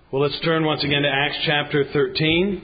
Well, let's turn once again to Acts chapter 13.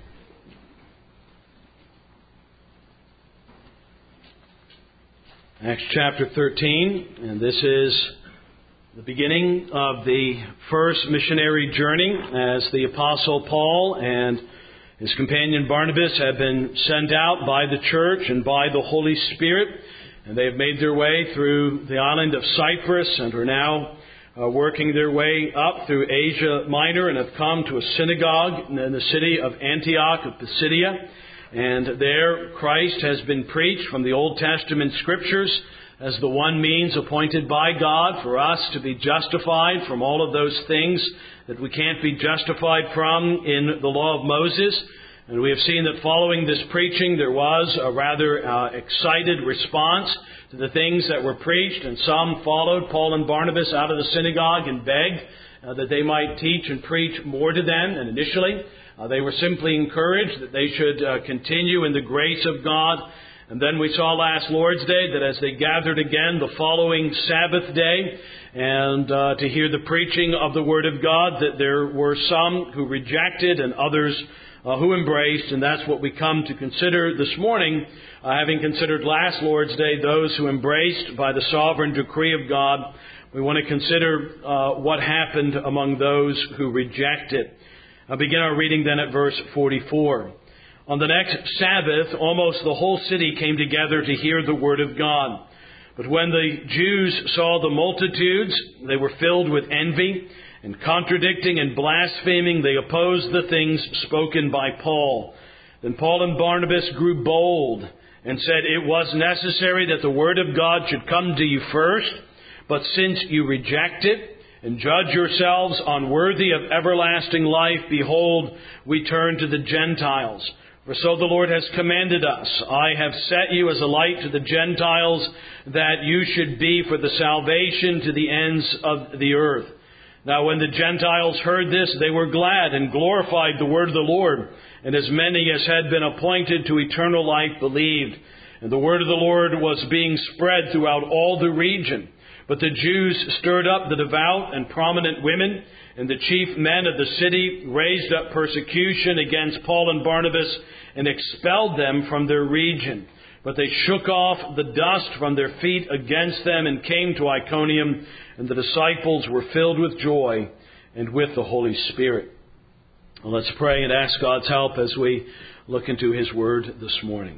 Acts chapter 13, and this is the beginning of the first missionary journey as the Apostle Paul and his companion Barnabas have been sent out by the church and by the Holy Spirit, and they have made their way through the island of Cyprus and are now working their way up through Asia Minor and have come to a synagogue in the city of Antioch of Pisidia. And there Christ has been preached from the Old Testament Scriptures as the one means appointed by God for us to be justified from all of those things that we can't be justified from in the law of Moses. And we have seen that following this preaching there was a rather excited response to the things that were preached, and some followed Paul and Barnabas out of the synagogue and begged that they might teach and preach more to them. And initially they were simply encouraged that they should continue in the grace of God. And then we saw last Lord's Day that as they gathered again the following Sabbath day and to hear the preaching of the Word of God, that there were some who rejected and others who embraced. And that's what we come to consider this morning, having considered last Lord's Day those who embraced by the sovereign decree of God. We want to consider what happened among those who rejected. I'll begin our reading then at verse 44. On the next Sabbath, almost the whole city came together to hear the word of God. But when the Jews saw the multitudes, they were filled with envy, and contradicting and blaspheming, they opposed the things spoken by Paul. Then Paul and Barnabas grew bold and said, "It was necessary that the word of God should come to you first, but since you reject it, and judge yourselves unworthy of everlasting life, behold, we turn to the Gentiles. For so the Lord has commanded us, I have set you as a light to the Gentiles, that you should be for the salvation to the ends of the earth." Now when the Gentiles heard this, they were glad and glorified the word of the Lord. And as many as had been appointed to eternal life believed. And the word of the Lord was being spread throughout all the region. But the Jews stirred up the devout and prominent women, and the chief men of the city raised up persecution against Paul and Barnabas and expelled them from their region. But they shook off the dust from their feet against them and came to Iconium, and the disciples were filled with joy and with the Holy Spirit. Well, let's pray and ask God's help as we look into His Word this morning.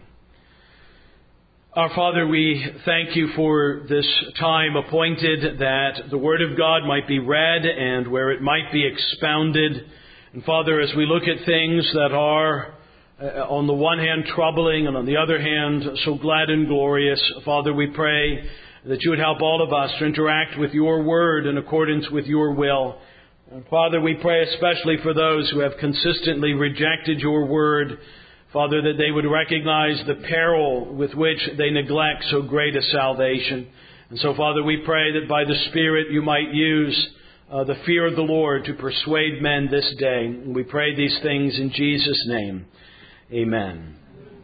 Our Father, we thank You for this time appointed that the Word of God might be read and where it might be expounded. And Father, as we look at things that are on the one hand troubling and on the other hand so glad and glorious, Father, we pray that You would help all of us to interact with Your Word in accordance with Your will. And Father, we pray especially for those who have consistently rejected Your Word, Father, that they would recognize the peril with which they neglect so great a salvation. And so, Father, we pray that by the Spirit You might use the fear of the Lord to persuade men this day. And we pray these things in Jesus' name. Amen.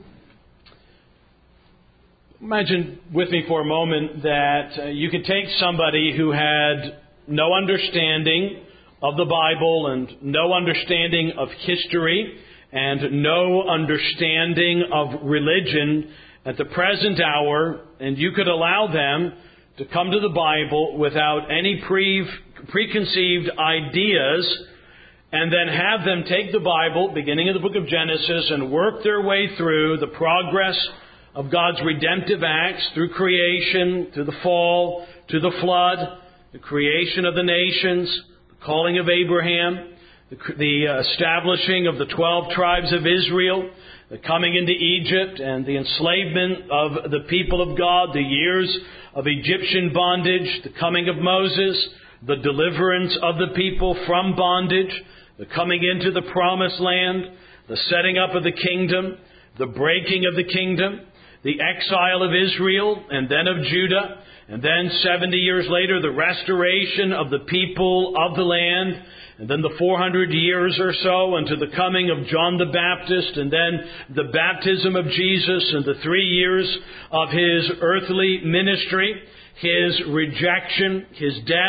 Imagine with me for a moment that you could take somebody who had no understanding of the Bible and no understanding of history and no understanding of religion at the present hour, and you could allow them to come to the Bible without any preconceived ideas, and then have them take the Bible, beginning in the book of Genesis, and work their way through the progress of God's redemptive acts through creation, through the fall, to the flood, the creation of the nations, the calling of Abraham, the establishing of the 12 tribes of Israel, the coming into Egypt and the enslavement of the people of God, the years of Egyptian bondage, the coming of Moses, the deliverance of the people from bondage, the coming into the promised land, the setting up of the kingdom, the breaking of the kingdom, the exile of Israel and then of Judah, and then 70 years later the restoration of the people of the land, and then the 400 years or so unto the coming of John the Baptist, and then the baptism of Jesus and the 3 years of His earthly ministry, His rejection, His death,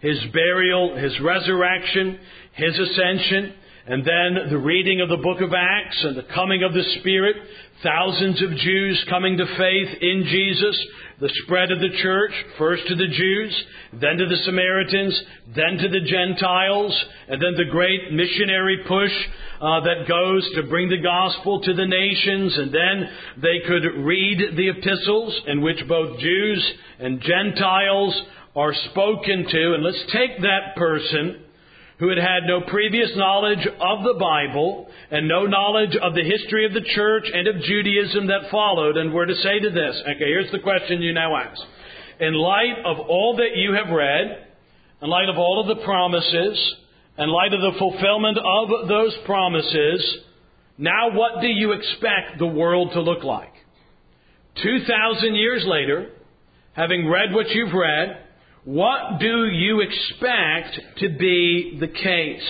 His burial, His resurrection, His ascension, and then the reading of the book of Acts and the coming of the Spirit, thousands of Jews coming to faith in Jesus, the spread of the church, first to the Jews, then to the Samaritans, then to the Gentiles, and then the great missionary push that goes to bring the gospel to the nations, and then they could read the epistles in which both Jews and Gentiles are spoken to. And let's take that person who had had no previous knowledge of the Bible and no knowledge of the history of the church and of Judaism that followed, and we're to say to this, okay, here's the question you now ask. In light of all that you have read, in light of all of the promises, in light of the fulfillment of those promises, now what do you expect the world to look like? 2,000 years later, having read what you've read, what do you expect to be the case?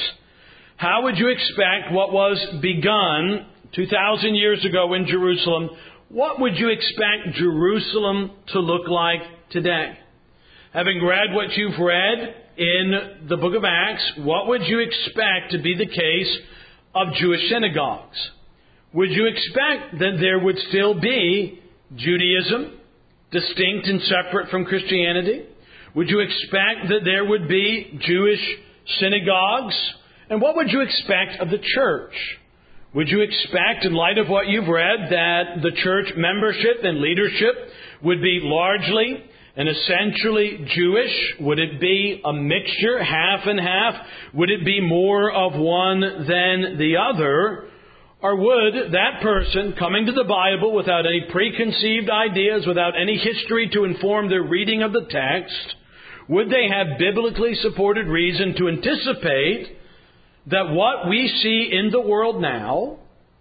How would you expect what was begun 2,000 years ago in Jerusalem, what would you expect Jerusalem to look like today? Having read what you've read in the book of Acts, what would you expect to be the case of Jewish synagogues? Would you expect that there would still be Judaism, distinct and separate from Christianity? Would you expect that there would be Jewish synagogues? And what would you expect of the church? Would you expect, in light of what you've read, that the church membership and leadership would be largely and essentially Jewish? Would it be a mixture, half and half? Would it be more of one than the other? Or would that person, coming to the Bible without any preconceived ideas, without any history to inform their reading of the text, would they have biblically supported reason to anticipate that what we see in the world now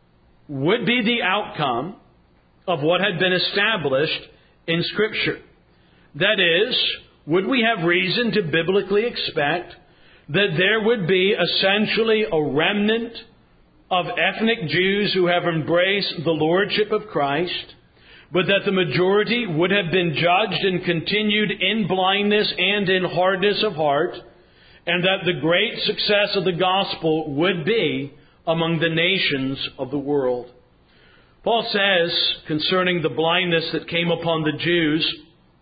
would be the outcome of what had been established in Scripture? That is, would we have reason to biblically expect that there would be essentially a remnant of ethnic Jews who have embraced the Lordship of Christ, but that the majority would have been judged and continued in blindness and in hardness of heart, and that the great success of the gospel would be among the nations of the world? Paul says concerning the blindness that came upon the Jews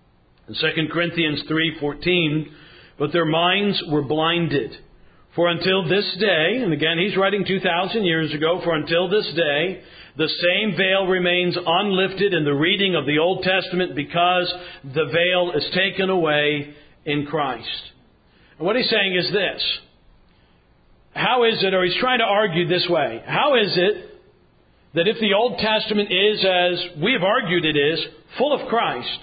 in 2 Corinthians 3:14, but their minds were blinded. For until this day, and again he's writing 2,000 years ago, for until this day, the same veil remains unlifted in the reading of the Old Testament because the veil is taken away in Christ. And what he's saying is this. How is it, or he's trying to argue this way, how is it that if the Old Testament is, as we have argued it is, full of Christ,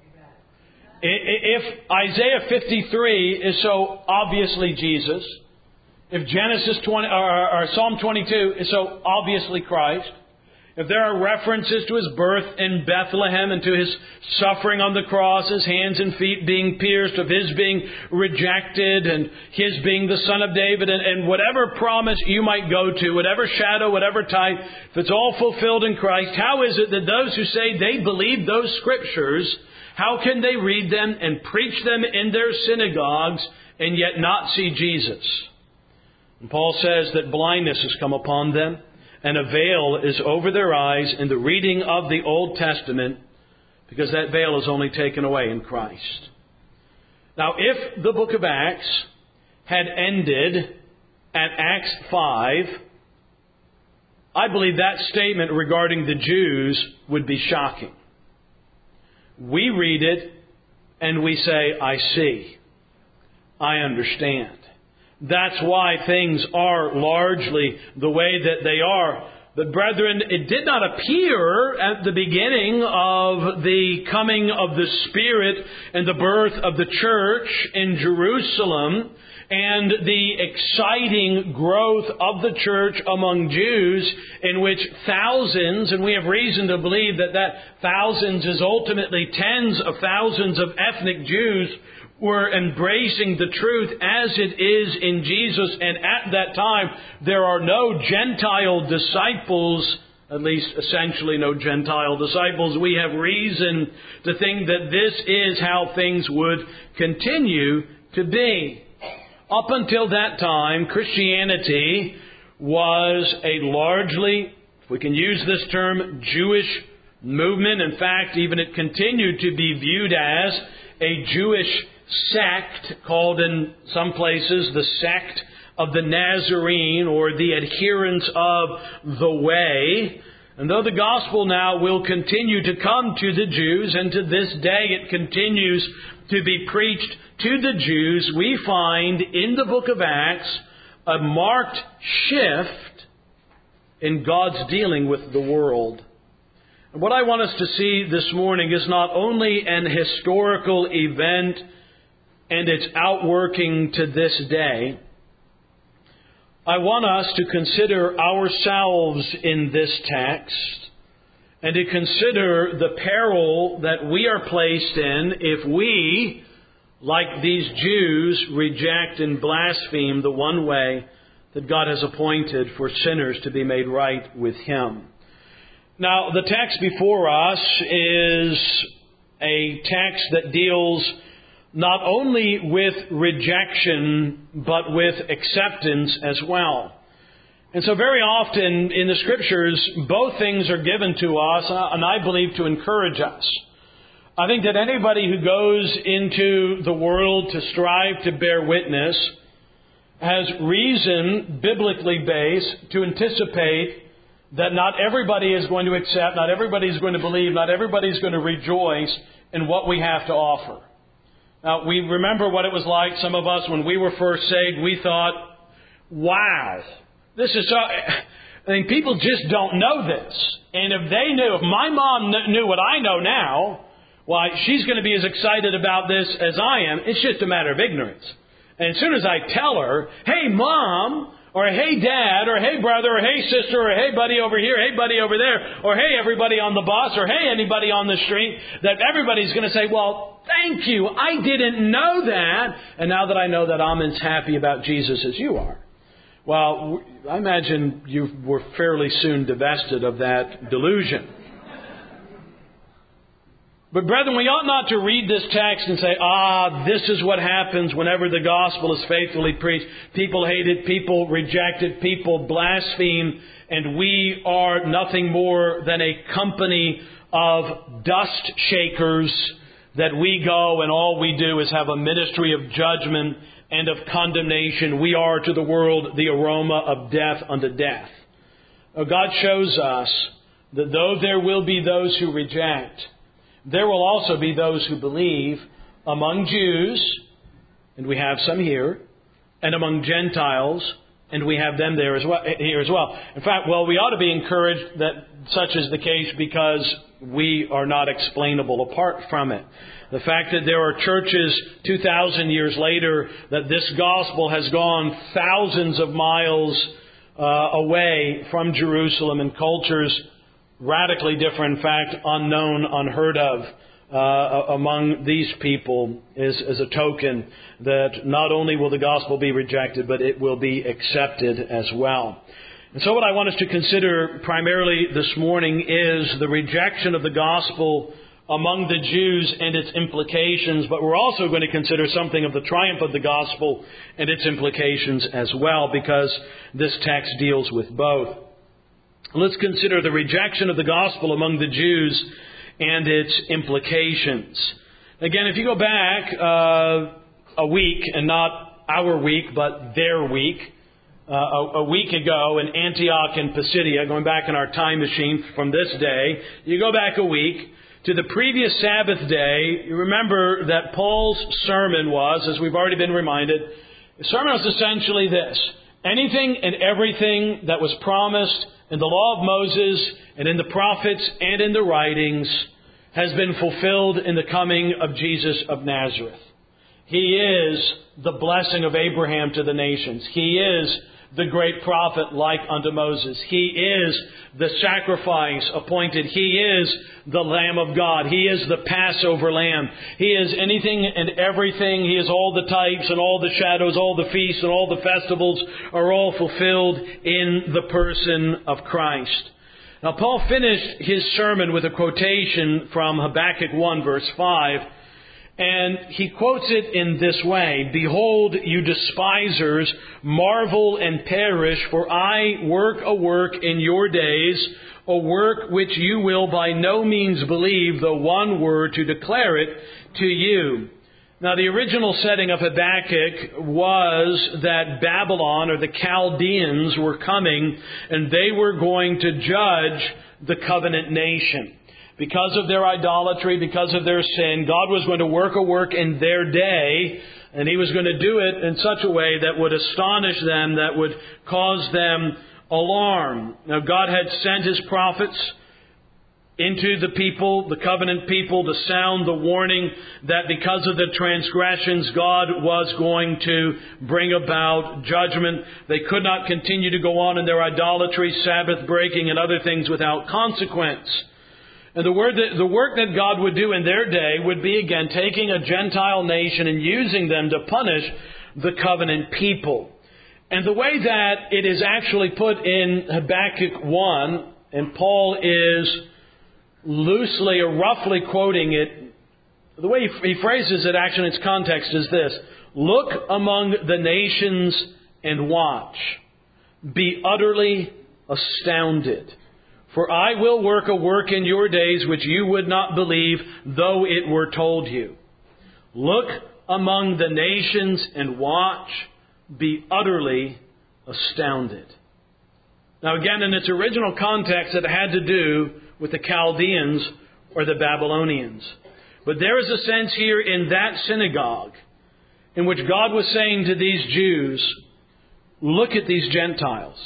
if Isaiah 53 is so obviously Jesus, if Genesis 20 or Psalm 22 is so obviously Christ, if there are references to His birth in Bethlehem and to His suffering on the cross, His hands and feet being pierced, of His being rejected and His being the Son of David, and whatever promise you might go to, whatever shadow, whatever type, if it's all fulfilled in Christ, how is it that those who say they believe those Scriptures, how can they read them and preach them in their synagogues and yet not see Jesus? And Paul says that blindness has come upon them, and a veil is over their eyes in the reading of the Old Testament, because that veil is only taken away in Christ. Now, if the book of Acts had ended at Acts 5, I believe that statement regarding the Jews would be shocking. We read it and we say, I see. I understand. That's why things are largely the way that they are. But brethren, it did not appear at the beginning of the coming of the Spirit and the birth of the church in Jerusalem and the exciting growth of the church among Jews, in which thousands, and we have reason to believe that thousands is ultimately tens of thousands of ethnic Jews, were embracing the truth as it is in Jesus. And at that time, there are no Gentile disciples, at least essentially no Gentile disciples. We have reason to think that this is how things would continue to be. Up until that time, Christianity was a largely, if we can use this term, Jewish movement. In fact, even it continued to be viewed as a Jewish sect, called in some places the sect of the Nazarene, or the adherents of the way. And though the gospel now will continue to come to the Jews, and to this day it continues to be preached to the Jews, we find in the book of Acts a marked shift in God's dealing with the world. And what I want us to see this morning is not only an historical event and its outworking to this day. I want us to consider ourselves in this text and to consider the peril that we are placed in if we, like these Jews, reject and blaspheme the one way that God has appointed for sinners to be made right with Him. Now, the text before us is a text that deals not only with rejection, but with acceptance as well. And so very often in the Scriptures, both things are given to us, and I believe to encourage us. I think that anybody who goes into the world to strive to bear witness has reason, biblically based, to anticipate that not everybody is going to accept, not everybody is going to believe, not everybody is going to rejoice in what we have to offer. Now, we remember what it was like, some of us, when we were first saved. We thought, wow, this is so... I mean, people just don't know this. And if they knew, if my mom knew what I know now, why, she's going to be as excited about this as I am. It's just a matter of ignorance. And as soon as I tell her, hey, Mom, or hey, Dad, or hey, brother, or hey, sister, or hey, buddy over here, hey, buddy over there, or hey, everybody on the bus, or hey, anybody on the street, that everybody's going to say, well, thank you, I didn't know that. And now that I know that, I'm as happy about Jesus as you are. Well, I imagine you were fairly soon divested of that delusion. But brethren, we ought not to read this text and say, this is what happens whenever the gospel is faithfully preached. People hate it, people reject it, people blaspheme, and we are nothing more than a company of dust shakers, that we go and all we do is have a ministry of judgment and of condemnation. We are to the world the aroma of death unto death. God shows us that though there will be those who reject, there will also be those who believe among Jews, and we have some here, and among Gentiles, and we have them there here as well. In fact, we ought to be encouraged that such is the case, because we are not explainable apart from it. The fact that there are churches 2,000 years later, that this gospel has gone thousands of miles away from Jerusalem, in cultures radically different, in fact, unknown, unheard of among these people, is a token that not only will the gospel be rejected, but it will be accepted as well. And so what I want us to consider primarily this morning is the rejection of the gospel among the Jews and its implications, but we're also going to consider something of the triumph of the gospel and its implications as well, because this text deals with both. Let's consider the rejection of the gospel among the Jews and its implications. Again, if you go back a week, and not our week, but their week, a week ago in Antioch and Pisidia, going back in our time machine from this day, you go back a week to the previous Sabbath day. You remember that Paul's sermon was, as we've already been reminded, the sermon was essentially this: anything and everything that was promised in the law of Moses and in the prophets and in the writings has been fulfilled in the coming of Jesus of Nazareth. He is the blessing of Abraham to the nations. He is the great prophet like unto Moses. He is the sacrifice appointed. He is the Lamb of God. He is the Passover Lamb. He is anything and everything. He is all the types and all the shadows, all the feasts and all the festivals are all fulfilled in the person of Christ. Now, Paul finished his sermon with a quotation from Habakkuk 1, verse 5. And he quotes it in this way, "Behold, you despisers, marvel and perish, for I work a work in your days, a work which you will by no means believe, though one were to declare it to you." Now, the original setting of Habakkuk was that Babylon, or the Chaldeans, were coming, and they were going to judge the covenant nation. Because of their idolatry, because of their sin, God was going to work a work in their day, and He was going to do it in such a way that would astonish them, that would cause them alarm. Now, God had sent His prophets into the people, the covenant people, to sound the warning that because of the transgressions, God was going to bring about judgment. They could not continue to go on in their idolatry, Sabbath breaking, and other things without consequence. And the work that God would do in their day would be, again, taking a Gentile nation and using them to punish the covenant people. And the way that it is actually put in Habakkuk 1, and Paul is loosely or roughly quoting it, the way he phrases it actually in its context is this: "Look among the nations and watch. Be utterly astounded. For I will work a work in your days which you would not believe, though it were told you. Look among the nations and watch. Be utterly astounded." Now again, in its original context, it had to do with the Chaldeans or the Babylonians. But there is a sense here in that synagogue in which God was saying to these Jews, look at these Gentiles.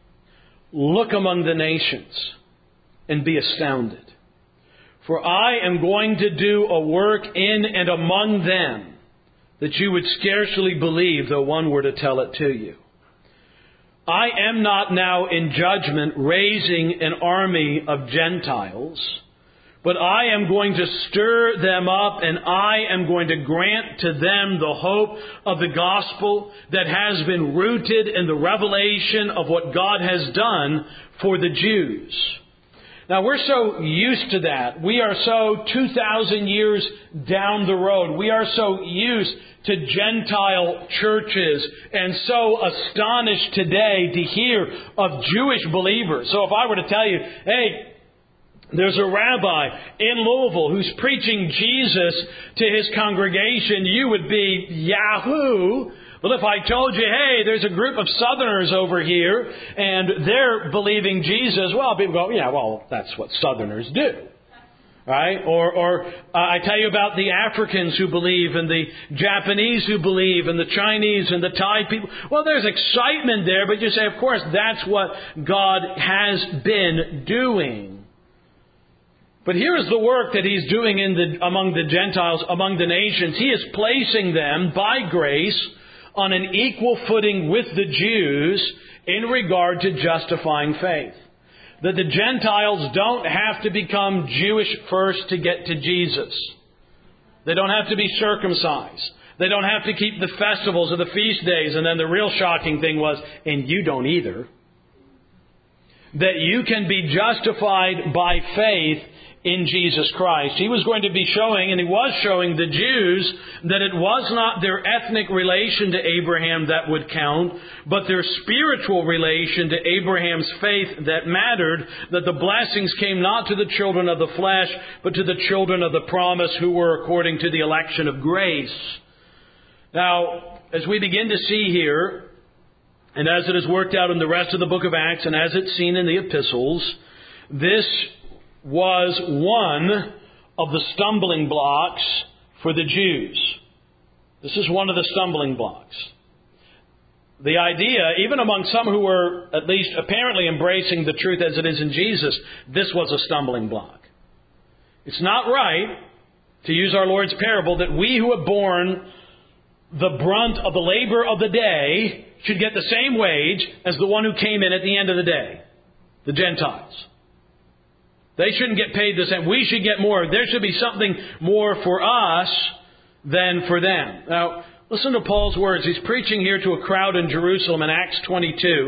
Look among the nations and be astounded. For I am going to do a work in and among them that you would scarcely believe, though one were to tell it to you. I am not now in judgment raising an army of Gentiles, but I am going to stir them up, and I am going to grant to them the hope of the gospel that has been rooted in the revelation of what God has done for the Jews. Now, we're so used to that. We are so 2,000 years down the road. We are so used to Gentile churches and so astonished today to hear of Jewish believers. So if I were to tell you, hey, there's a rabbi in Louisville who's preaching Jesus to his congregation, you would be Yahoo! Well, if I told you, hey, there's a group of Southerners over here, and they're believing Jesus, well, people go, yeah, well, that's what Southerners do. Right? Or I tell you about the Africans who believe, and the Japanese who believe, and the Chinese and the Thai people. Well, there's excitement there, but you say, of course, that's what God has been doing. But here is the work that He's doing among the Gentiles, among the nations. He is placing them, by grace, on an equal footing with the Jews in regard to justifying faith. That the Gentiles don't have to become Jewish first to get to Jesus. They don't have to be circumcised. They don't have to keep the festivals or the feast days. And then the real shocking thing was, and you don't either. That you can be justified by faith in Jesus Christ. He was going to be showing, and He was showing the Jews, that it was not their ethnic relation to Abraham that would count, but their spiritual relation to Abraham's faith that mattered, that the blessings came not to the children of the flesh, but to the children of the promise who were according to the election of grace. Now, as we begin to see here, and as it is worked out in the rest of the book of Acts, and as it's seen in the epistles, this was one of the stumbling blocks for the Jews. This is one of the stumbling blocks. The idea, even among some who were at least apparently embracing the truth as it is in Jesus, this was a stumbling block. It's not right, to use our Lord's parable, that we who have borne the brunt of the labor of the day should get the same wage as the one who came in at the end of the day, the Gentiles. They shouldn't get paid the same. We should get more. There should be something more for us than for them. Now, listen to Paul's words. He's preaching here to a crowd in Jerusalem in Acts 22.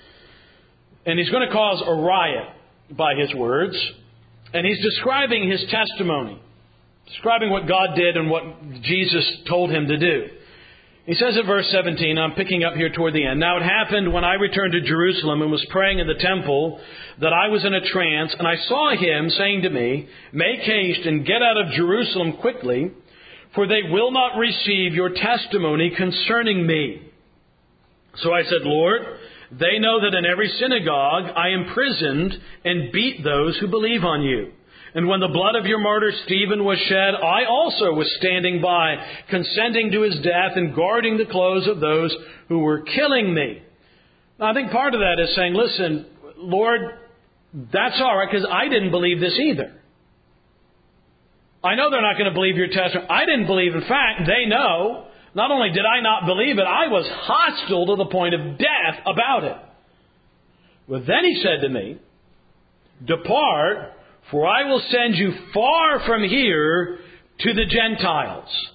And he's going to cause a riot by his words. And he's describing his testimony. describing what God did and what Jesus told him to do. He says in verse 17, I'm picking up here toward the end, "Now it happened when I returned to Jerusalem and was praying in the temple that I was in a trance, and I saw him saying to me, 'Make haste and get out of Jerusalem quickly, for they will not receive your testimony concerning me.' So I said, 'Lord, they know that in every synagogue I imprisoned and beat those who believe on you. And when the blood of your martyr Stephen was shed, I also was standing by, consenting to his death and guarding the clothes of those who were killing me.'" Now, I think part of that is saying, listen, Lord, that's all right, because I didn't believe this either. I know they're not going to believe your testimony. I didn't believe. In fact, they know. Not only did I not believe it, I was hostile to the point of death about it. But then he said to me, "Depart, for I will send you far from here to the Gentiles."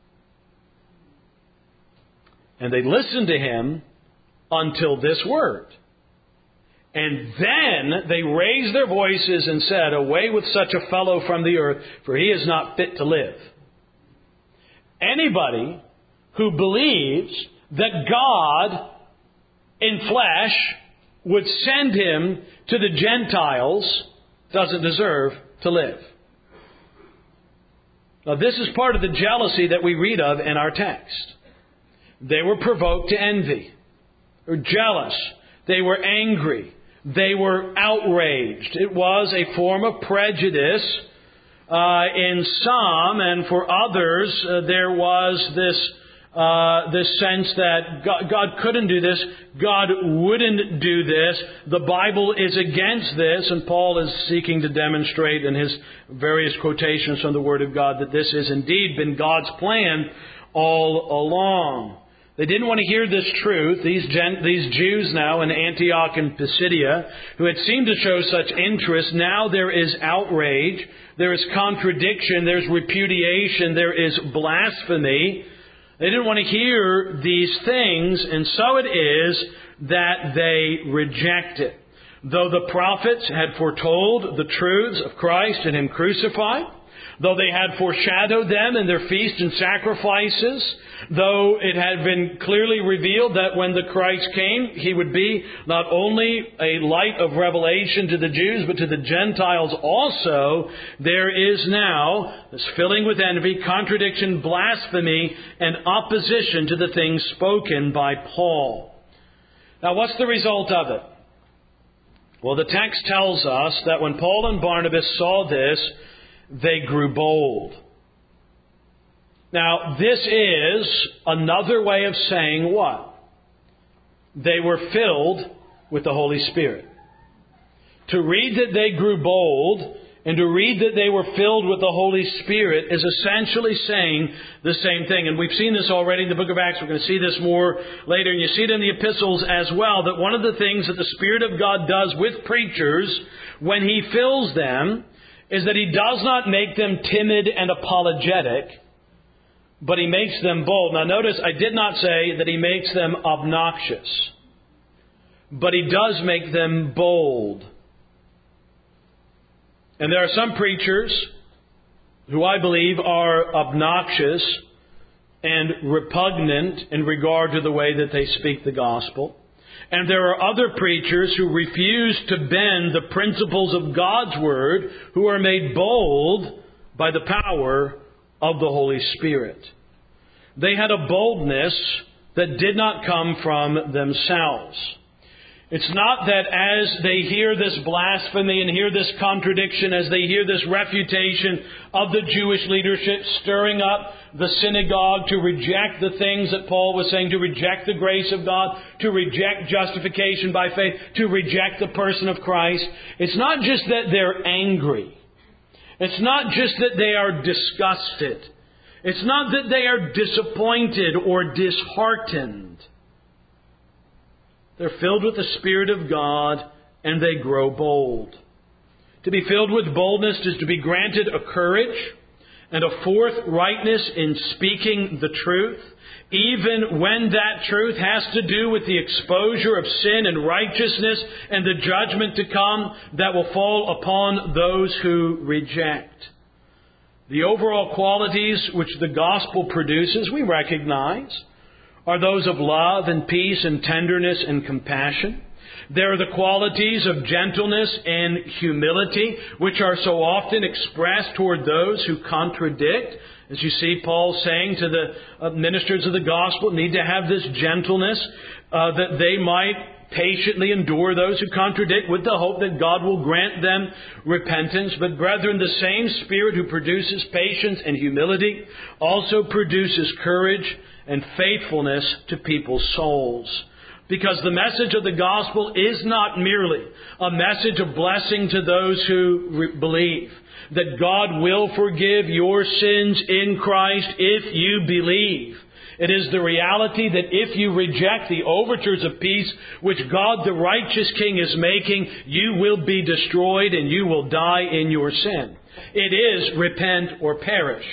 And they listened to him until this word. And then they raised their voices and said, "Away with such a fellow from the earth, for he is not fit to live." Anybody who believes that God in flesh would send him to the Gentiles doesn't deserve to live. Now, this is part of the jealousy that we read of in our text. They were provoked to envy. They were jealous. They were angry. They were outraged. It was a form of prejudice in some, and for others, there was this sense that God couldn't do this, God wouldn't do this, the Bible is against this, and Paul is seeking to demonstrate in his various quotations from the Word of God that this has indeed been God's plan all along. They didn't want to hear this truth, these Jews now in Antioch and Pisidia, who had seemed to show such interest. Now there is outrage, there is contradiction, there's repudiation, there is blasphemy. They didn't want to hear these things, and so it is that they reject it. Though the prophets had foretold the truths of Christ and Him crucified, though they had foreshadowed them in their feasts and sacrifices, though it had been clearly revealed that when the Christ came, He would be not only a light of revelation to the Jews, but to the Gentiles also, there is now this filling with envy, contradiction, blasphemy, and opposition to the things spoken by Paul. Now, what's the result of it? Well, the text tells us that when Paul and Barnabas saw this, they grew bold. Now, this is another way of saying what? They were filled with the Holy Spirit. To read that they grew bold and to read that they were filled with the Holy Spirit is essentially saying the same thing. And we've seen this already in the book of Acts. We're going to see this more later. And you see it in the epistles as well, that one of the things that the Spirit of God does with preachers when He fills them is that He does not make them timid and apologetic, but He makes them bold. Now notice, I did not say that He makes them obnoxious, but He does make them bold. And there are some preachers who I believe are obnoxious and repugnant in regard to the way that they speak the gospel. And there are other preachers who refuse to bend the principles of God's Word, who are made bold by the power of the Holy Spirit. They had a boldness that did not come from themselves. It's not that as they hear this blasphemy and hear this contradiction, as they hear this refutation of the Jewish leadership stirring up the synagogue to reject the things that Paul was saying, to reject the grace of God, to reject justification by faith, to reject the person of Christ. It's not just that they're angry. It's not just that they are disgusted. It's not that they are disappointed or disheartened. They're filled with the Spirit of God and they grow bold. To be filled with boldness is to be granted a courage and a forthrightness in speaking the truth, even when that truth has to do with the exposure of sin and righteousness and the judgment to come that will fall upon those who reject. The overall qualities which the gospel produces, we recognize, are those of love and peace and tenderness and compassion. There are the qualities of gentleness and humility, which are so often expressed toward those who contradict. As you see Paul saying to the ministers of the gospel, need to have this gentleness that they might patiently endure those who contradict, with the hope that God will grant them repentance. But brethren, the same Spirit who produces patience and humility also produces courage and faithfulness to people's souls. Because the message of the gospel is not merely a message of blessing to those who believe, that God will forgive your sins in Christ if you believe. It is the reality that if you reject the overtures of peace which God the righteous King is making, you will be destroyed and you will die in your sin. It is repent or perish.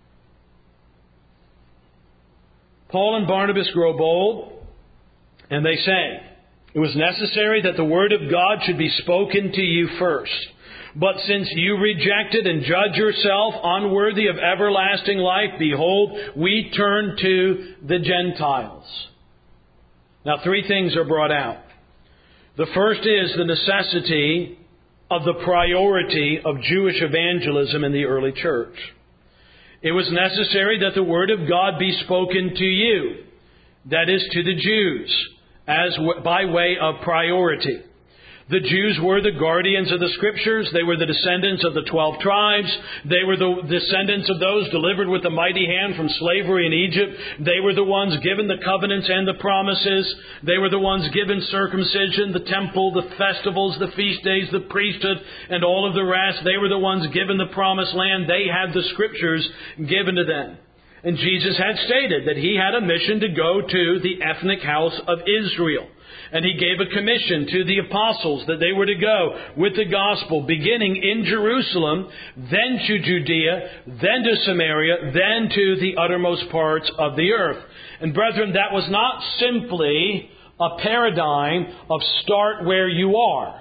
Paul and Barnabas grow bold, and they say, it was necessary that the word of God should be spoken to you first. But since you rejected and judge yourself unworthy of everlasting life, behold, we turn to the Gentiles. Now, three things are brought out. The first is the necessity of the priority of Jewish evangelism in the early church. It was necessary that the word of God be spoken to you, that is, to the Jews, as by way of priority. The Jews were the guardians of the Scriptures. They were the descendants of the 12 tribes. They were the descendants of those delivered with a mighty hand from slavery in Egypt. They were the ones given the covenants and the promises. They were the ones given circumcision, the temple, the festivals, the feast days, the priesthood, and all of the rest. They were the ones given the promised land. They had the Scriptures given to them. And Jesus had stated that He had a mission to go to the ethnic house of Israel. And He gave a commission to the apostles that they were to go with the gospel, beginning in Jerusalem, then to Judea, then to Samaria, then to the uttermost parts of the earth. And brethren, that was not simply a paradigm of start where you are.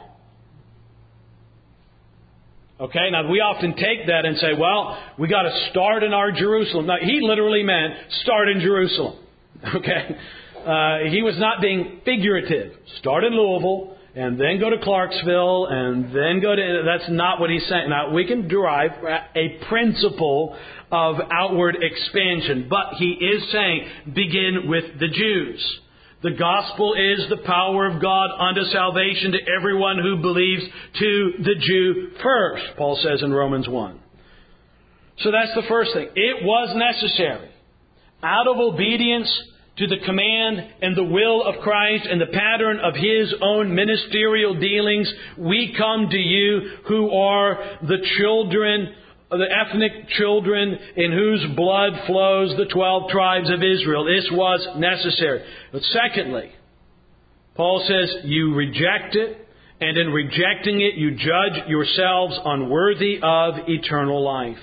Okay, now we often take that and say, well, we got to start in our Jerusalem. Now, He literally meant start in Jerusalem. Okay? He was not being figurative. Start in Louisville, and then go to Clarksville, and then go to... That's not what He's saying. Now, we can derive a principle of outward expansion, but He is saying, begin with the Jews. The gospel is the power of God unto salvation to everyone who believes, to the Jew first, Paul says in Romans 1. So that's the first thing. It was necessary, out of obedience to the command and the will of Christ and the pattern of His own ministerial dealings, we come to you who are the children, the ethnic children in whose blood flows the 12 tribes of Israel. This was necessary. But secondly, Paul says, you reject it, and in rejecting it, you judge yourselves unworthy of eternal life.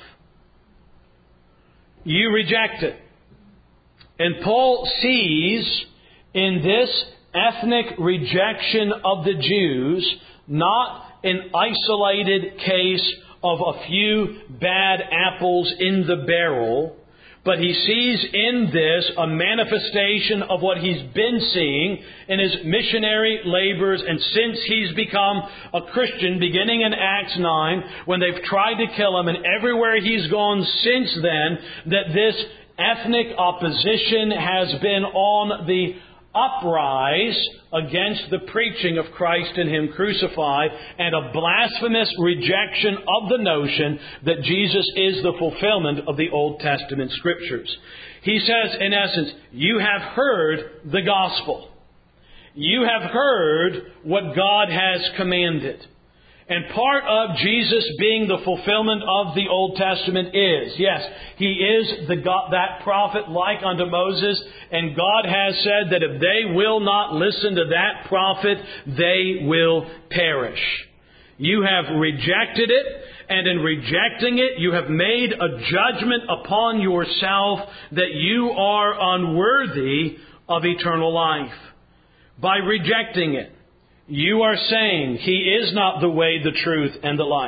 You reject it. And Paul sees in this ethnic rejection of the Jews not an isolated case of a few bad apples in the barrel, but he sees in this a manifestation of what he's been seeing in his missionary labors, and since he's become a Christian, beginning in Acts 9, when they've tried to kill him, and everywhere he's gone since then, that this ethnic opposition has been on the uprise against the preaching of Christ and Him crucified, and a blasphemous rejection of the notion that Jesus is the fulfillment of the Old Testament Scriptures. He says, in essence, you have heard the gospel. You have heard what God has commanded. And part of Jesus being the fulfillment of the Old Testament is, yes, He is that prophet like unto Moses, and God has said that if they will not listen to that prophet, they will perish. You have rejected it, and in rejecting it, you have made a judgment upon yourself that you are unworthy of eternal life. By rejecting it, you are saying He is not the way, the truth, and the life.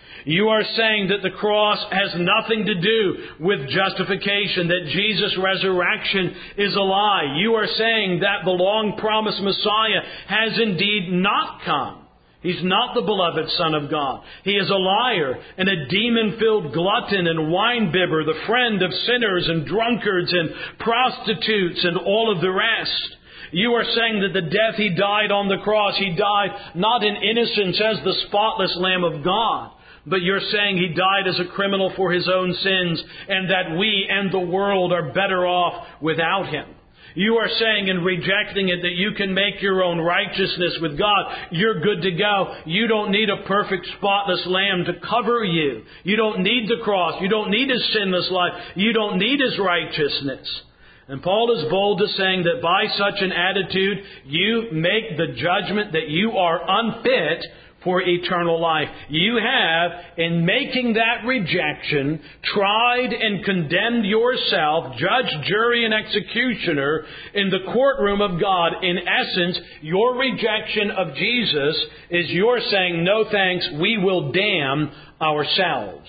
You are saying that the cross has nothing to do with justification, that Jesus' resurrection is a lie. You are saying that the long-promised Messiah has indeed not come. He's not the beloved Son of God. He is a liar and a demon-filled glutton and wine-bibber, the friend of sinners and drunkards and prostitutes and all of the rest. You are saying that the death He died on the cross, He died not in innocence as the spotless Lamb of God, but you're saying He died as a criminal for His own sins, and that we and the world are better off without Him. You are saying in rejecting it that you can make your own righteousness with God. You're good to go. You don't need a perfect, spotless Lamb to cover you. You don't need the cross. You don't need His sinless life. You don't need His righteousness. And Paul is bold to saying that by such an attitude, you make the judgment that you are unfit for eternal life. You have, in making that rejection, tried and condemned yourself, judge, jury, and executioner, in the courtroom of God. In essence, your rejection of Jesus is your saying, no thanks, we will damn ourselves.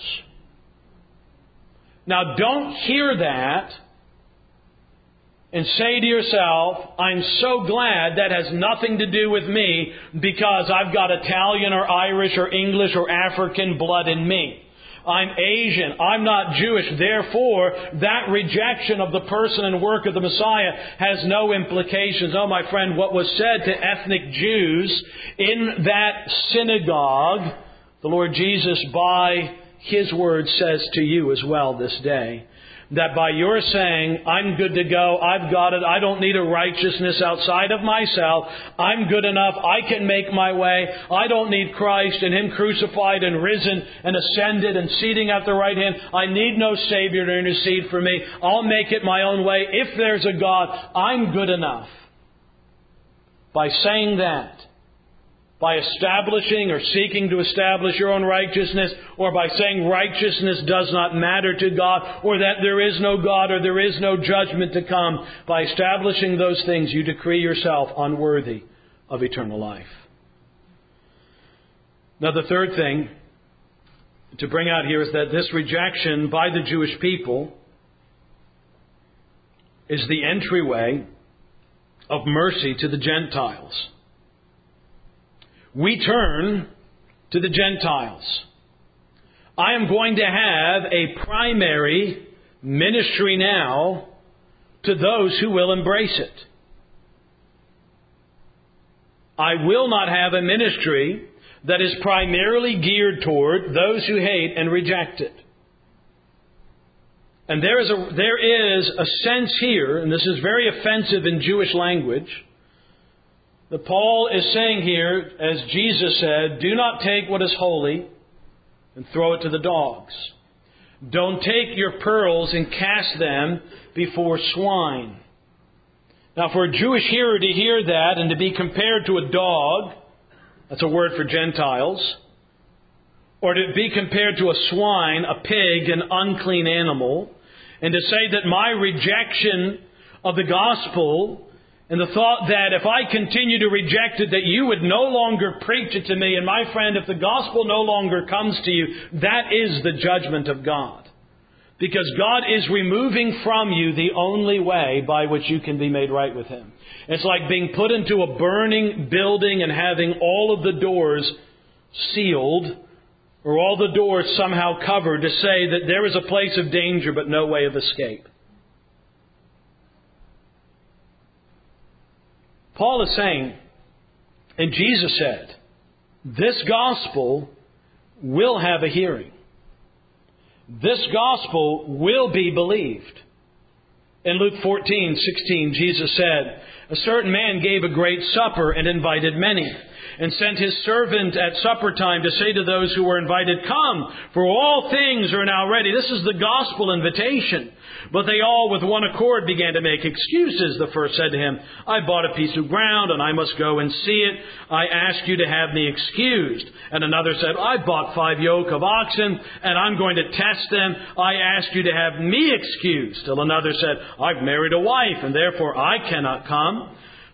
Now don't hear that and say to yourself, I'm so glad that has nothing to do with me because I've got Italian or Irish or English or African blood in me. I'm Asian. I'm not Jewish. Therefore, that rejection of the person and work of the Messiah has no implications. Oh, my friend, what was said to ethnic Jews in that synagogue, the Lord Jesus, by His word, says to you as well this day. That by your saying, I'm good to go, I've got it, I don't need a righteousness outside of myself, I'm good enough, I can make my way, I don't need Christ and Him crucified and risen and ascended and seating at the right hand, I need no Savior to intercede for me, I'll make it my own way, if there's a God, I'm good enough. By saying that, by establishing or seeking to establish your own righteousness, or by saying righteousness does not matter to God, or that there is no God or there is no judgment to come, by establishing those things, you decree yourself unworthy of eternal life. Now, the third thing to bring out here is that this rejection by the Jewish people is the entryway of mercy to the Gentiles. We turn to the Gentiles. I am going to have a primary ministry now to those who will embrace it. I will not have a ministry that is primarily geared toward those who hate and reject it. And there is a sense here, and this is very offensive in Jewish language, that Paul is saying here, as Jesus said, do not take what is holy and throw it to the dogs. Don't take your pearls and cast them before swine. Now, for a Jewish hearer to hear that and to be compared to a dog, that's a word for Gentiles, or to be compared to a swine, a pig, an unclean animal, and to say that my rejection of the gospel and the thought that if I continue to reject it, that you would no longer preach it to me. And my friend, if the gospel no longer comes to you, that is the judgment of God. Because God is removing from you the only way by which you can be made right with Him. It's like being put into a burning building and having all of the doors sealed, or all the doors somehow covered, to say that there is a place of danger but no way of escape. Paul is saying, and Jesus said, this gospel will have a hearing. This gospel will be believed. In Luke 14:16, Jesus said, a certain man gave a great supper and invited many, and sent his servant at supper time to say to those who were invited, come, for all things are now ready. This is the gospel invitation. But they all with one accord began to make excuses. The first said to him, I bought a piece of ground and I must go and see it. I ask you to have me excused. And another said, I bought 5 yoke of oxen and I'm going to test them. I ask you to have me excused. Till another said, I've married a wife and therefore I cannot come.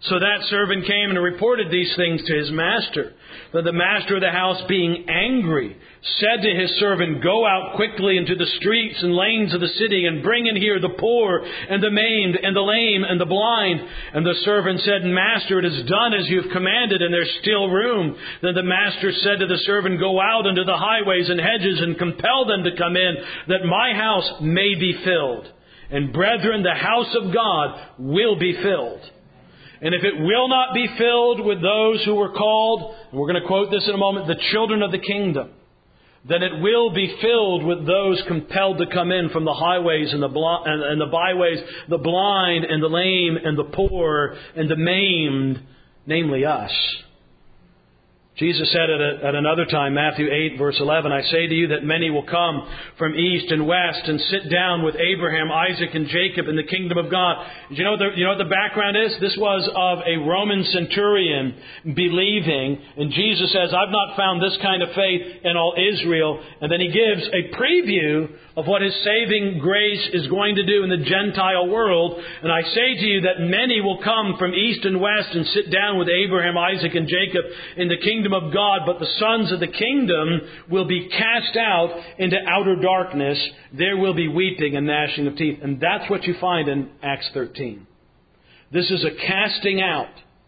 So that servant came and reported these things to his master. But the master of the house, being angry, said to his servant, Go out quickly into the streets and lanes of the city, and bring in here the poor, and the maimed, and the lame, and the blind. And the servant said, Master, it is done as you have commanded, and there's still room. Then the master said to the servant, Go out into the highways and hedges, and compel them to come in, that my house may be filled. And brethren, the house of God will be filled. And if it will not be filled with those who were called, and we're going to quote this in a moment, the children of the kingdom, then it will be filled with those compelled to come in from the highways and the byways, the blind and the lame and the poor and the maimed, namely us. Jesus said at another time, Matthew 8, verse 11, I say to you that many will come from east and west and sit down with Abraham, Isaac, and Jacob in the kingdom of God. You know what the background is? This was of a Roman centurion believing. And Jesus says, I've not found this kind of faith in all Israel. And then he gives a preview of what His saving grace is going to do in the Gentile world. And I say to you that many will come from east and west and sit down with Abraham, Isaac, and Jacob in the kingdom of God, but the sons of the kingdom will be cast out into outer darkness. There will be weeping and gnashing of teeth. And that's what you find in Acts 13. This is a casting out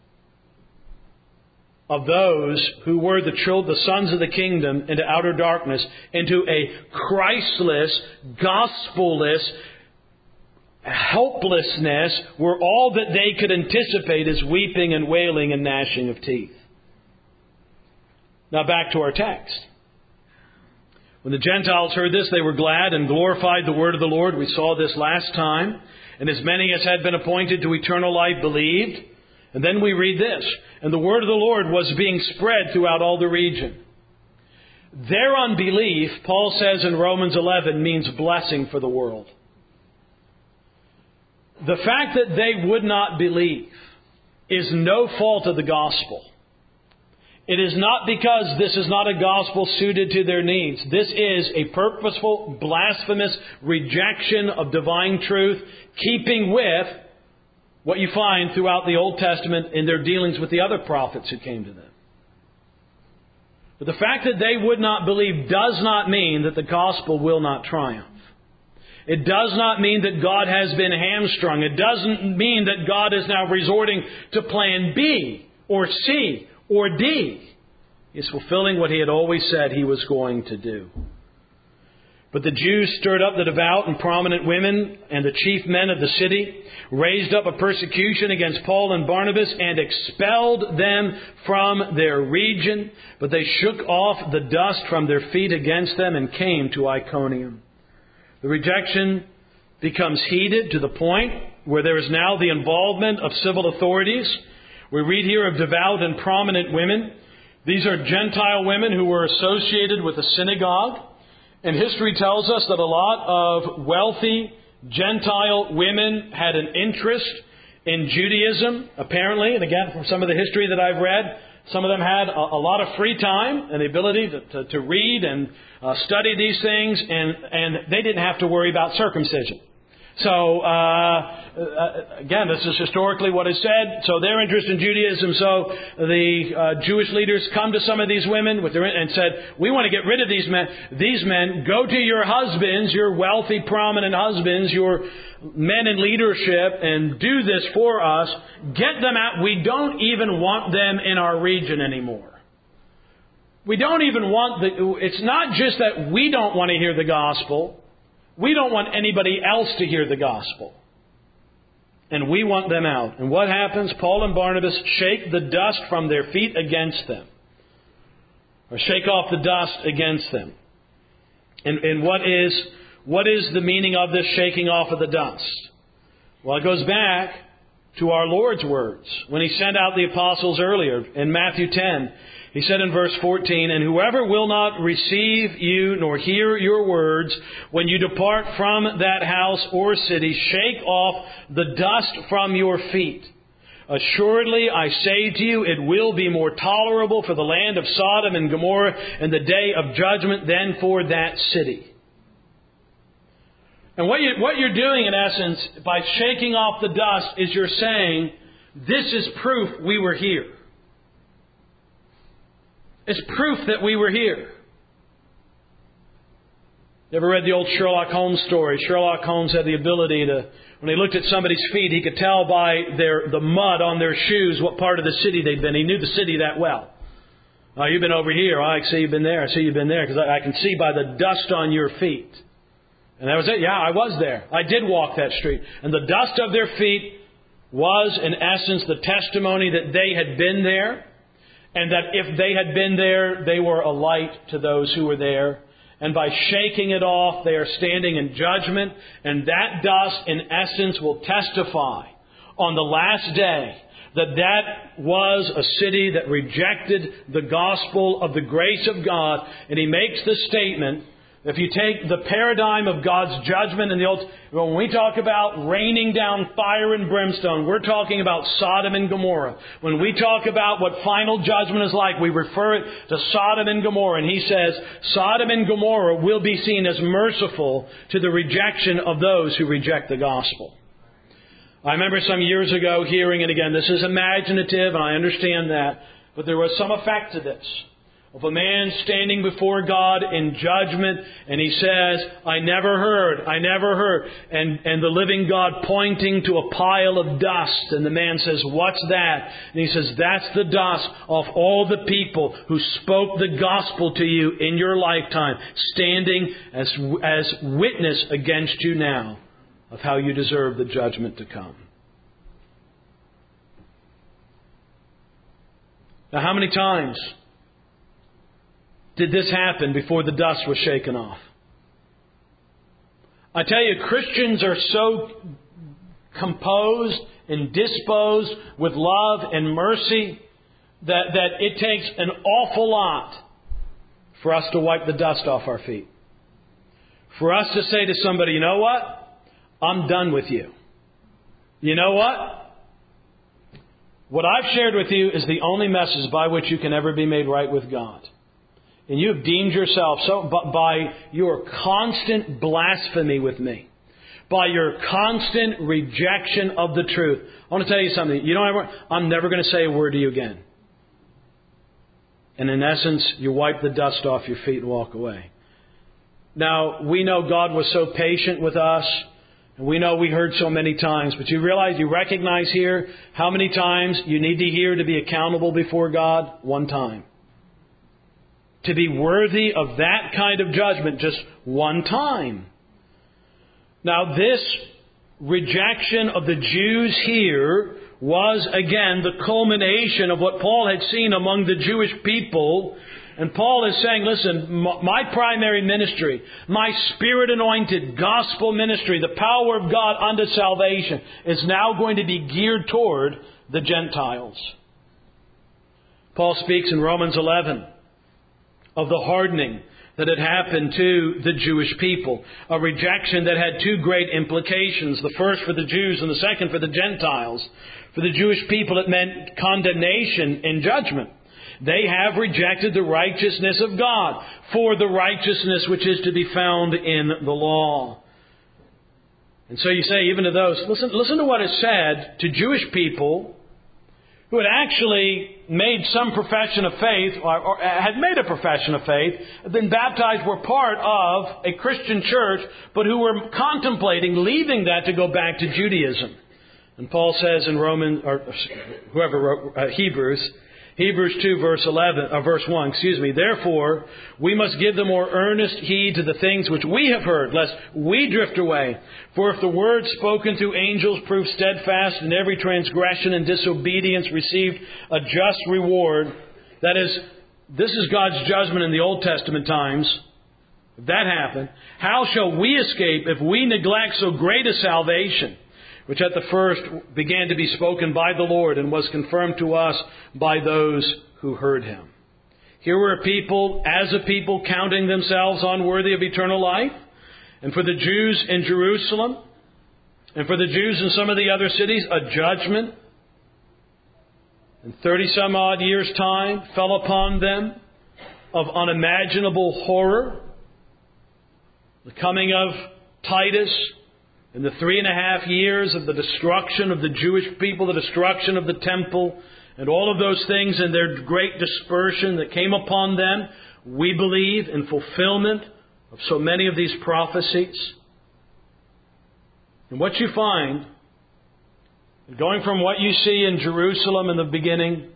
of those who were the sons of the kingdom into outer darkness, into a Christless, gospel-less helplessness where all that they could anticipate is weeping and wailing and gnashing of teeth. Now back to our text. When the Gentiles heard this, they were glad and glorified the word of the Lord. We saw this last time. And as many as had been appointed to eternal life believed. And then we read this. And the word of the Lord was being spread throughout all the region. Their unbelief, Paul says in Romans 11, means blessing for the world. The fact that they would not believe is no fault of the gospel. It is not because this is not a gospel suited to their needs. This is a purposeful, blasphemous rejection of divine truth, keeping with what you find throughout the Old Testament in their dealings with the other prophets who came to them. But the fact that they would not believe does not mean that the gospel will not triumph. It does not mean that God has been hamstrung. It doesn't mean that God is now resorting to plan B or C or D. He's fulfilling what He had always said He was going to do. But the Jews stirred up the devout and prominent women and the chief men of the city, raised up a persecution against Paul and Barnabas, and expelled them from their region. But they shook off the dust from their feet against them and came to Iconium. The rejection becomes heated to the point where there is now the involvement of civil authorities. We read here of devout and prominent women. These are Gentile women who were associated with the synagogue. And history tells us that a lot of wealthy Gentile women had an interest in Judaism, apparently. And again, from some of the history that I've read, some of them had a lot of free time and the ability to read and study these things, and they didn't have to worry about circumcision. So, again, this is historically what is said. So their interest in Judaism. So the Jewish leaders come to some of these women and said, we want to get rid of these men. These men, go to your husbands, your wealthy, prominent husbands, your men in leadership, and do this for us. Get them out. We don't even want them in our region anymore. We don't even want it's not just that we don't want to hear the gospel. We don't want anybody else to hear the gospel. And we want them out. And what happens? Paul and Barnabas shake the dust from their feet against them. Or shake off the dust against them. And what is the meaning of this shaking off of the dust? Well, it goes back to our Lord's words when He sent out the apostles earlier in Matthew 10. He said in verse 14, and whoever will not receive you nor hear your words when you depart from that house or city, shake off the dust from your feet. Assuredly, I say to you, it will be more tolerable for the land of Sodom and Gomorrah in the day of judgment than for that city. And what you're doing, in essence, by shaking off the dust, is you're saying, This is proof we were here. It's proof that we were here. You ever read the old Sherlock Holmes story? Sherlock Holmes had the ability to, when he looked at somebody's feet, he could tell by the mud on their shoes what part of the city they'd been. He knew the city that well. Oh, you've been over here. Oh, I see you've been there. I see you've been there because I can see by the dust on your feet. And that was it. Yeah, I was there. I did walk that street. And the dust of their feet was, in essence, the testimony that they had been there. And that if they had been there, they were a light to those who were there. And by shaking it off, they are standing in judgment. And that dust, in essence, will testify on the last day that was a city that rejected the gospel of the grace of God. And he makes the statement, if you take the paradigm of God's judgment in the Old Testament, when we talk about raining down fire and brimstone, we're talking about Sodom and Gomorrah. When we talk about what final judgment is like, we refer it to Sodom and Gomorrah. And he says, Sodom and Gomorrah will be seen as merciful to the rejection of those who reject the gospel. I remember some years ago hearing, and again, this is imaginative, and I understand that, but there was some effect to this. Of a man standing before God in judgment, and he says, I never heard. And the living God pointing to a pile of dust. And the man says, what's that? And he says, that's the dust of all the people who spoke the gospel to you in your lifetime, standing as witness against you now of how you deserve the judgment to come. Now, how many times did this happen before the dust was shaken off? I tell you, Christians are so composed and disposed with love and mercy that it takes an awful lot for us to wipe the dust off our feet. For us to say to somebody, you know what? I'm done with you. You know what? What I've shared with you is the only message by which you can ever be made right with God. And you have deemed yourself so by your constant blasphemy with me, by your constant rejection of the truth. I want to tell you something. You know, I'm never going to say a word to you again. And in essence, you wipe the dust off your feet and walk away. Now, we know God was so patient with us. And we know we heard so many times. But you recognize here how many times you need to hear to be accountable before God? One time. To be worthy of that kind of judgment, just one time. Now, this rejection of the Jews here was, again, the culmination of what Paul had seen among the Jewish people. And Paul is saying, listen, my primary ministry, my Spirit-anointed gospel ministry, the power of God unto salvation, is now going to be geared toward the Gentiles. Paul speaks in Romans 11 of the hardening that had happened to the Jewish people. A rejection that had two great implications. The first for the Jews and the second for the Gentiles. For the Jewish people it meant condemnation and judgment. They have rejected the righteousness of God for the righteousness which is to be found in the law. And so you say, even to those, listen to what is said to Jewish people who had actually made some profession of faith, or had made a profession of faith, been baptized, were part of a Christian church, but who were contemplating leaving that to go back to Judaism. And Paul says in Hebrews 2 verse 1, therefore, we must give the more earnest heed to the things which we have heard, lest we drift away. For if the word spoken through angels proved steadfast, and every transgression and disobedience received a just reward, that is, this is God's judgment in the Old Testament times. If that happened, how shall we escape if we neglect so great a salvation, which at the first began to be spoken by the Lord and was confirmed to us by those who heard Him? Here were as a people counting themselves unworthy of eternal life. And for the Jews in Jerusalem, and for the Jews in some of the other cities, a judgment in 30-some odd years' time fell upon them of unimaginable horror. The coming of Titus, In the 3.5 years of the destruction of the Jewish people, the destruction of the temple, and all of those things and their great dispersion that came upon them, we believe in fulfillment of so many of these prophecies. And what you find, going from what you see in Jerusalem in the beginning,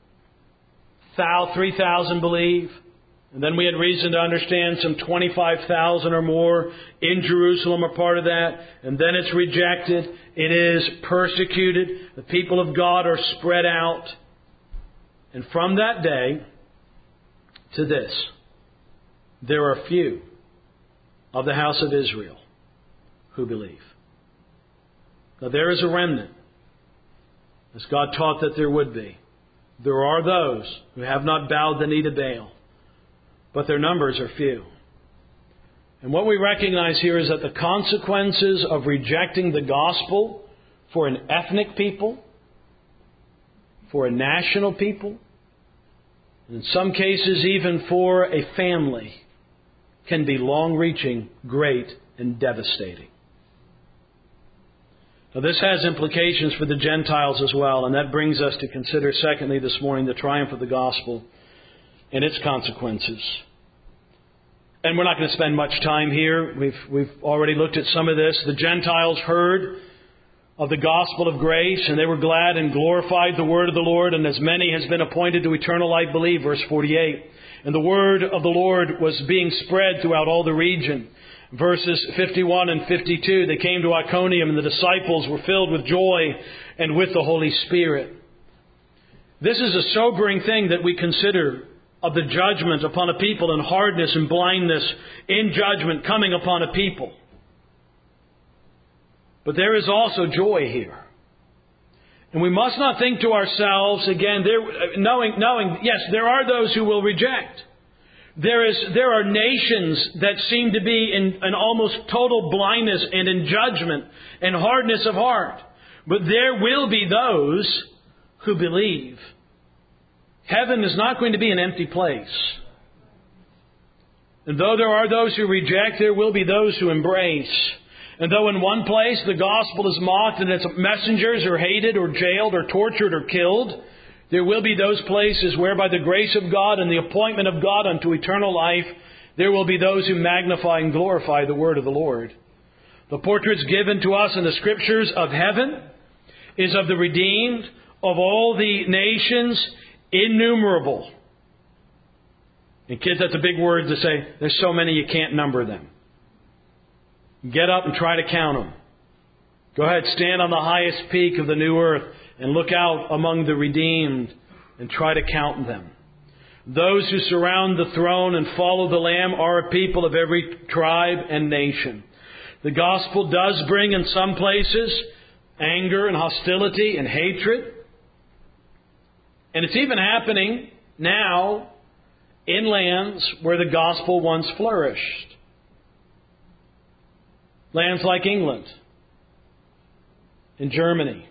3,000 believe, and then we had reason to understand some 25,000 or more in Jerusalem are part of that, and then it's rejected, it is persecuted, the people of God are spread out. And from that day to this, there are few of the house of Israel who believe. Now there is a remnant, as God taught that there would be. There are those who have not bowed the knee to Baal, but their numbers are few. And what we recognize here is that the consequences of rejecting the gospel for an ethnic people, for a national people, and in some cases even for a family, can be long-reaching, great, and devastating. Now this has implications for the Gentiles as well, and that brings us to consider, secondly, this morning, the triumph of the gospel and its consequences. And we're not going to spend much time here. We've already looked at some of this. The Gentiles heard of the gospel of grace, and they were glad and glorified the word of the Lord, and as many has been appointed to eternal life believe, verse 48. And the word of the Lord was being spread throughout all the region. Verses 51 and 52, they came to Iconium, and the disciples were filled with joy and with the Holy Spirit. This is a sobering thing that we consider of the judgment upon a people, and hardness and blindness in judgment coming upon a people. But there is also joy here. And we must not think to ourselves, again, knowing, yes, there are those who will reject. There are nations that seem to be in an almost total blindness and in judgment and hardness of heart. But there will be those who believe. Heaven is not going to be an empty place. And though there are those who reject, there will be those who embrace. And though in one place the gospel is mocked and its messengers are hated or jailed or tortured or killed, there will be those places where by the grace of God and the appointment of God unto eternal life, there will be those who magnify and glorify the word of the Lord. The portraits given to us in the Scriptures of heaven is of the redeemed, of all the nations, innumerable. And kids, that's a big word to say, there's so many you can't number them. Get up and try to count them. Go ahead, stand on the highest peak of the new earth and look out among the redeemed and try to count them. Those who surround the throne and follow the Lamb are a people of every tribe and nation. The gospel does bring in some places anger and hostility and hatred. And it's even happening now in lands where the gospel once flourished. Lands like England and Germany,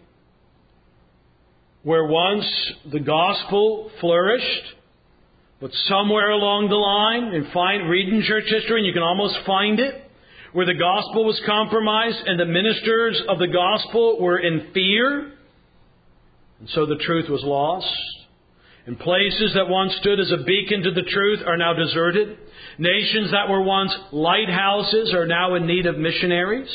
where once the gospel flourished, but somewhere along the line, read in church history and you can almost find it, where the gospel was compromised and the ministers of the gospel were in fear, and so the truth was lost. And places that once stood as a beacon to the truth are now deserted. Nations that were once lighthouses are now in need of missionaries.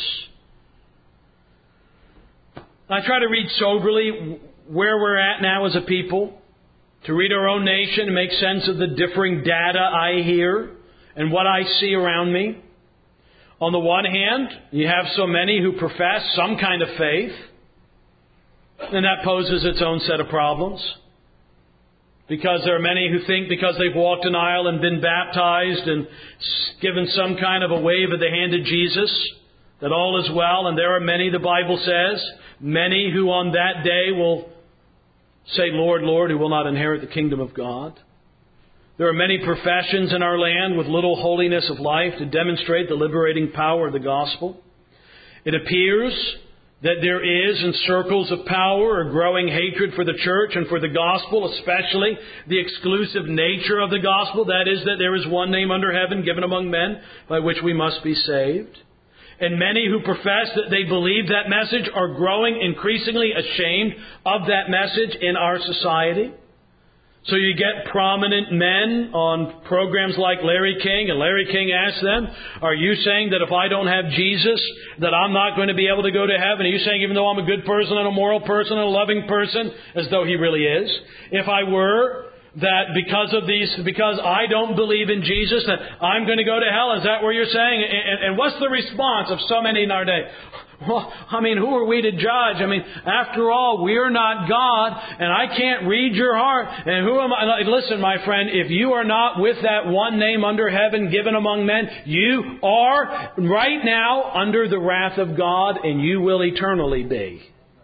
I try to read soberly where we're at now as a people, to read our own nation and make sense of the differing data I hear and what I see around me. On the one hand, you have so many who profess some kind of faith, and that poses its own set of problems. Because there are many who think because they've walked an aisle and been baptized and given some kind of a wave of the hand of Jesus, that all is well. And there are many, the Bible says, many who on that day will say, Lord, Lord, who will not inherit the kingdom of God. There are many professions in our land with little holiness of life to demonstrate the liberating power of the gospel. It appears that there is, in circles of power, a growing hatred for the church and for the gospel, especially the exclusive nature of the gospel. That is, that there is one name under heaven given among men by which we must be saved. And many who profess that they believe that message are growing increasingly ashamed of that message in our society. So you get prominent men on programs like Larry King, and Larry King asks them, are you saying that if I don't have Jesus, that I'm not going to be able to go to heaven? Are you saying even though I'm a good person and a moral person and a loving person, as though he really is, if I were, that because I don't believe in Jesus, that I'm going to go to hell? Is that what you're saying? And what's the response of so many in our day? Well, who are we to judge? After all, we're not God, and I can't read your heart. And who am I? Listen, my friend, if you are not with that one name under heaven given among men, you are right now under the wrath of God, and you will eternally be.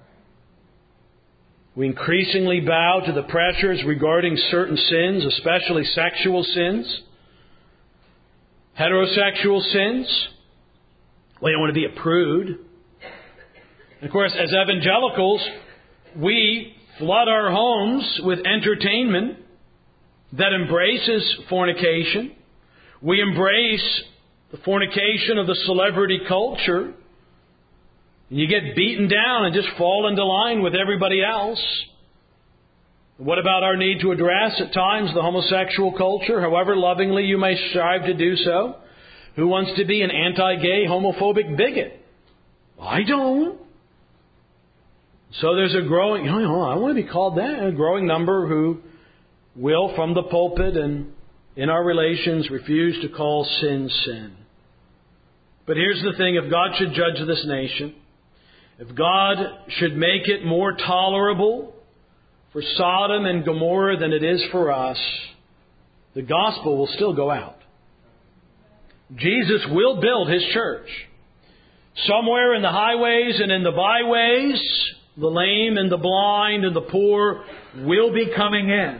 We increasingly bow to the pressures regarding certain sins, especially sexual sins, heterosexual sins. We don't want to be a prude. Of course, as evangelicals, we flood our homes with entertainment that embraces fornication. We embrace the fornication of the celebrity culture. You get beaten down and just fall into line with everybody else. What about our need to address at times the homosexual culture, however lovingly you may strive to do so? Who wants to be an anti-gay, homophobic bigot? I don't. So there's a growing, I want to be called that, a growing number who will, from the pulpit and in our relations, refuse to call sin, sin. But here's the thing, if God should judge this nation, if God should make it more tolerable for Sodom and Gomorrah than it is for us, the gospel will still go out. Jesus will build His church. Somewhere in the highways and in the byways, the lame and the blind and the poor will be coming in.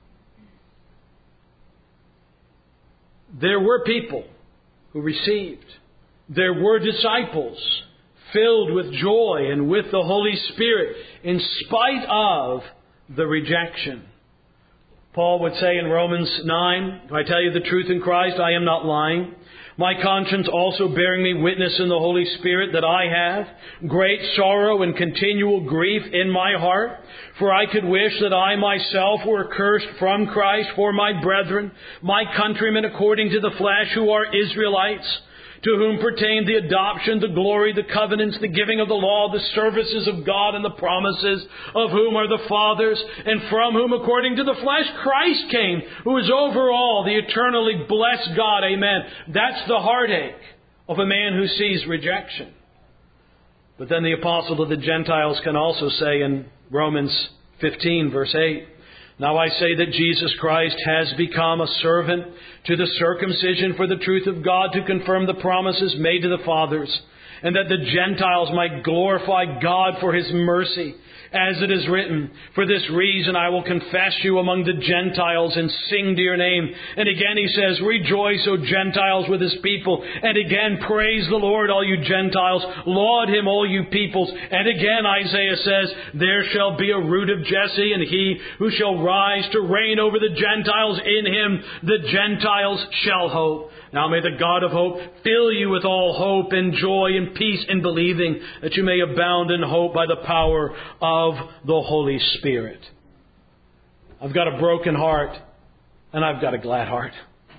There were people who received. There were disciples filled with joy and with the Holy Spirit in spite of the rejection. Paul would say in Romans 9, if I tell you the truth in Christ, I am not lying. My conscience also bearing me witness in the Holy Spirit that I have great sorrow and continual grief in my heart. For I could wish that I myself were accursed from Christ for my brethren, my countrymen according to the flesh, who are Israelites, to whom pertain the adoption, the glory, the covenants, the giving of the law, the services of God, and the promises, of whom are the fathers, and from whom, according to the flesh, Christ came, who is over all, the eternally blessed God. Amen. That's the heartache of a man who sees rejection. But then the apostle to the Gentiles can also say in Romans 15, verse 8, now I say that Jesus Christ has become a servant to the circumcision for the truth of God, to confirm the promises made to the fathers, and that the Gentiles might glorify God for His mercy. As it is written, for this reason I will confess you among the Gentiles and sing to your name. And again he says, rejoice, O Gentiles, with His people. And again, praise the Lord, all you Gentiles. Laud Him, all you peoples. And again Isaiah says, there shall be a root of Jesse, and He who shall rise to reign over the Gentiles. In Him the Gentiles shall hope. Now may the God of hope fill you with all hope and joy and peace in believing, that you may abound in hope by the power of the Holy Spirit. I've got a broken heart and I've got a glad heart.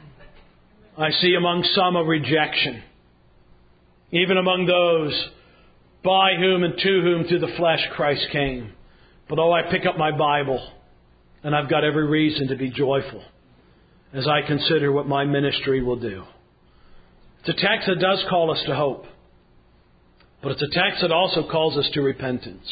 I see among some a rejection, even among those by whom and to whom through the flesh Christ came. But I pick up my Bible and I've got every reason to be joyful as I consider what my ministry will do. It's a text that does call us to hope, but it's a text that also calls us to repentance.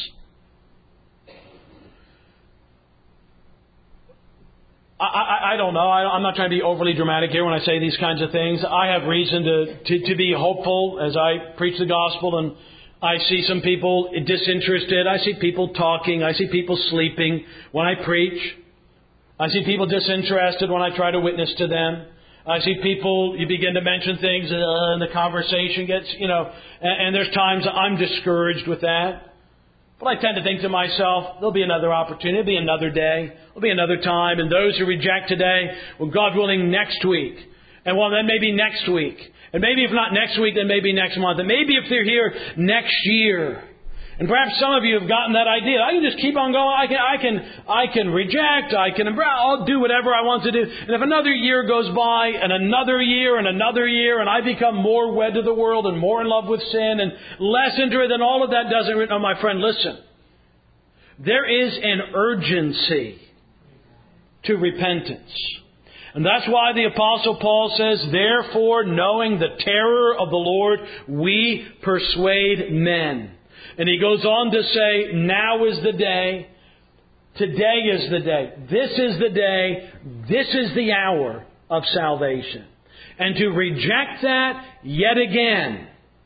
I don't know. I'm not trying to be overly dramatic here when I say these kinds of things. I have reason to be hopeful as I preach the gospel, and I see some people disinterested. I see people talking. I see people sleeping when I preach. I see people disinterested when I try to witness to them. I see people, you begin to mention things and the conversation gets, and there's times I'm discouraged with that. But I tend to think to myself, there'll be another opportunity, there'll be another day, there'll be another time. And those who reject today, well, God willing, next week, And well, then maybe next week. And maybe if not next week, then maybe next month. And maybe if they're here next year. And perhaps some of you have gotten that idea. I can just keep on going. I can reject. I can embrace. I'll do whatever I want to do. And if another year goes by, and another year, and another year, and I become more wed to the world and more in love with sin and less into it, then all of that doesn't. No, my friend, listen. There is an urgency to repentance. And that's why the Apostle Paul says, therefore, knowing the terror of the Lord, we persuade men. And he goes on to say, now is the day. Today is the day. This is the day. This is the hour of salvation. And to reject that yet again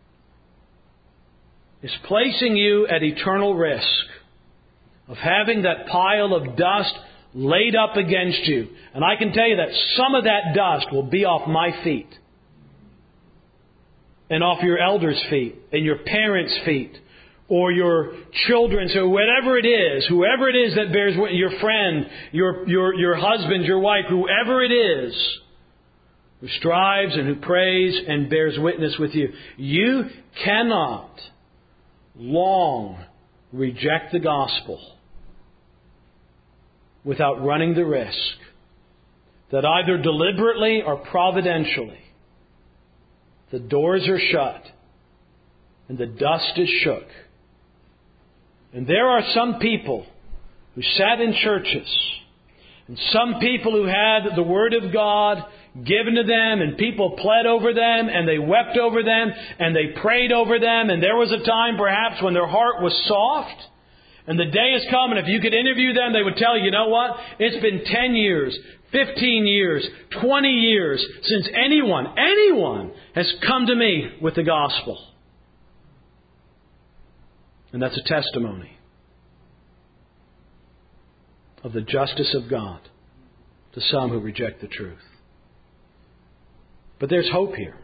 is placing you at eternal risk of having that pile of dust laid up against you. And I can tell you that some of that dust will be off my feet. And off your elders' feet. And your parents' feet. Or your children's, or whoever it is that bears witness, your friend, your husband, your wife, whoever it is, who strives and who prays and bears witness with you. You cannot long reject the gospel without running the risk that either deliberately or providentially the doors are shut and the dust is shook. And there are some people who sat in churches, and some people who had the Word of God given to them, and people pled over them, and they wept over them, and they prayed over them, and there was a time perhaps when their heart was soft, and the day has come, and if you could interview them, they would tell you, you know what? It's been 10 years, 15 years, 20 years since anyone has come to me with the gospel. And that's a testimony of the justice of God to some who reject the truth. But there's hope here.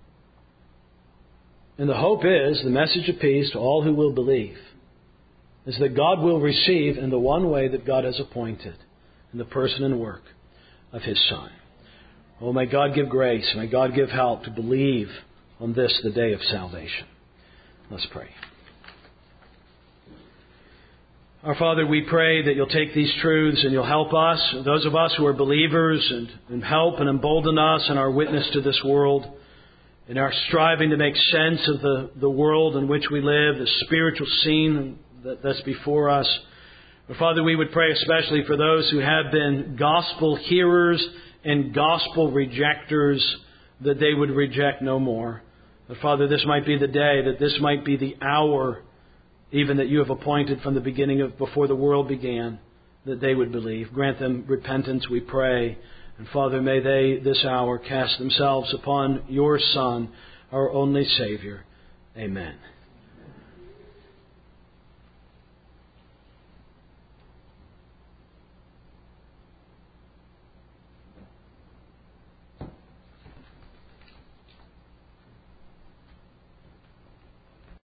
And the hope is, the message of peace to all who will believe, is that God will receive in the one way that God has appointed, in the person and work of His Son. Oh, may God give grace, may God give help to believe on this, the day of salvation. Let's pray. Our Father, we pray that You'll take these truths and You'll help us, those of us who are believers, and help and embolden us in our witness to this world, in our striving to make sense of the world in which we live, the spiritual scene that's before us. But Father, we would pray especially for those who have been gospel hearers and gospel rejectors, that they would reject no more. But Father, this might be the day, that this might be the hour even that You have appointed from the beginning of before the world began, that they would believe. Grant them repentance, we pray. And Father, may they this hour cast themselves upon Your Son, our only Savior. Amen.